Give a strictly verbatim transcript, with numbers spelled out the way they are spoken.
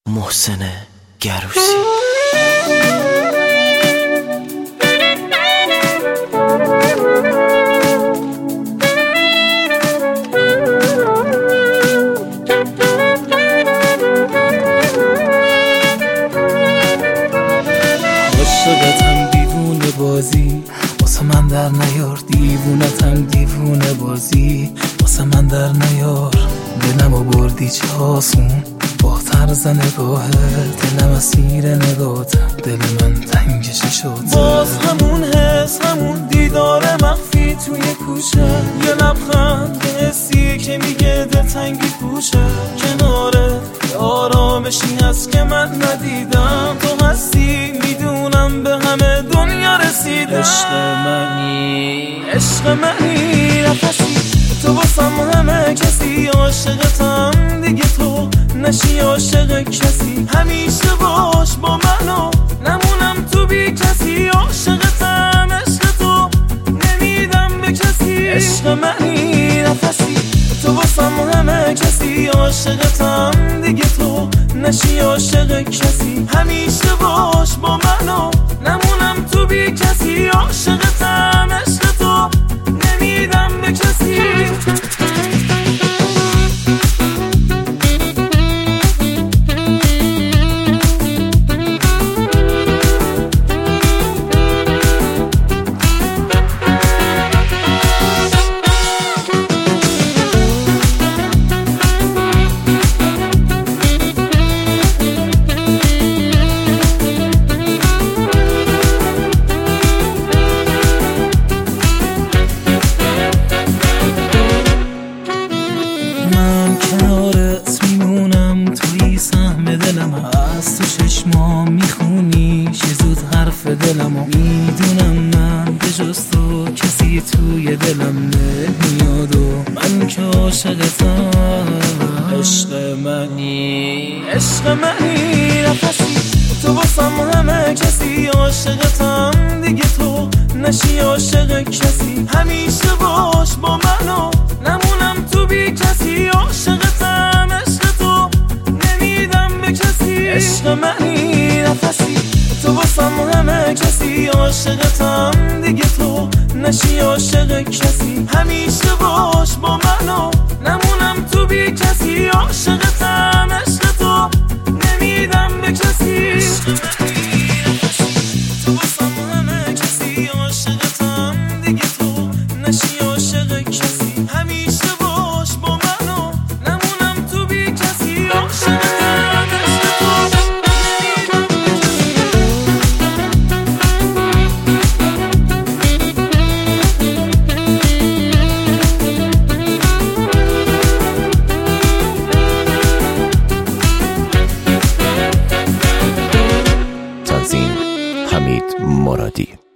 محسن گروسی. عاشقتم دیوونه بازی واسه من در نیار، دیوونتم دیوونه بازی واسه من در نیار. دلمو بردی چه آسون با طرز نگاهت، دلم اسیر نگاهتم، دل من تنگش شد. باز همون حس، همون دیدار مخفی توی کوچه، یه لبخند حسی که میگه دل تنگی کوچه. کناره یه آرامشی هست که من ندیدم، تو هستی میدونم به همه دنیا رسیدم. عشق منی، عشق منی، نفسی تو واسم همه کسی. عاشقتم دیگه تو نشی عاشق کسی، همیشه باش با منو نمونم تو بی کسی. عاشقتم، عشق تو نمیدم به کسی. عشق منی، نفسی تو واسم همه کسی. عاشقتم دیگه تو نشی عاشق کسی، همیشه باش با منو نمونم تو بی کسی. عاشقتم، عشق تو نمیدم به کسی. دلم هست تو چشمام میخونی چه زود حرف دلمو. میدونم من به جز تو کسی توی دلم نمیاد و من که عاشقتم. عشق منی، عشق منی، نفسی تو واسم همه کسی. عاشقتم دیگه تو نشی عاشق کسی، همیشه باش با منو نمونم تو بی کسی. عاشقتم، عشق تو نمیدم به کسی. عشق منی، نفسی تو واسم همه کسی. عاشقتم دیگه تو نشی عاشق کسی، همیشه باش با منو نمونم تو بی کسی. عاشقتم، عشق تو نمیدم به کسی. عشق منی، نفسی تو واسم همه کسی. عاشقتم دیگه تو نشی عاشق کسی، همیشه باش با منو نمونم تو بی کسی. عاشقتم، عشق تو نمیدم به کسی. تنظیم حمید مرادی.